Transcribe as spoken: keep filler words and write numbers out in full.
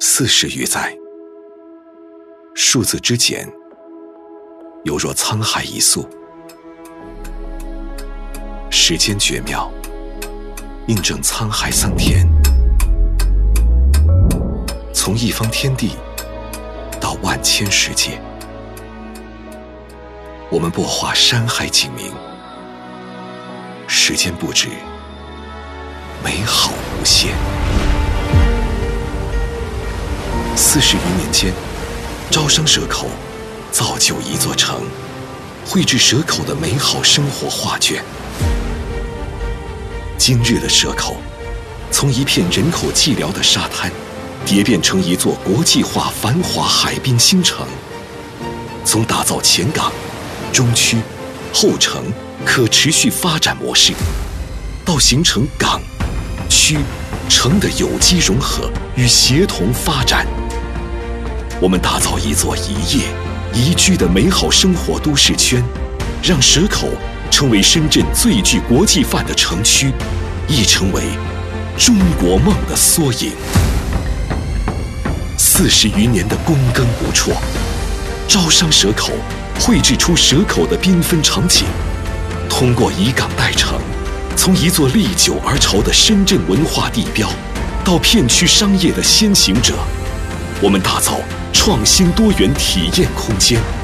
四十余载，数字之简，犹若沧海一粟。时间绝妙，印证沧海桑田。从一方天地到万千世界，我们擘画山海景明，时间不止，美好无限。四十余年间，招商蛇口造就一座城，绘制蛇口的美好生活画卷。今日的蛇口，从一片人口寂寥的沙滩，蝶变成一座国际化繁华海滨新城。从打造前港、中区、后城可持续发展模式，到形成港、区、城的有机融合与协同发展，我们打造一座一夜宜居的美好生活都市圈，让蛇口成为深圳最具国际范的城区，亦成为中国梦的缩影。四十余年的躬耕不辍，招商蛇口绘制出蛇口的缤纷场景。通过以港代城，从一座历久而潮的深圳文化地标，到片区商业的先行者，我们打造创新多元体验空间。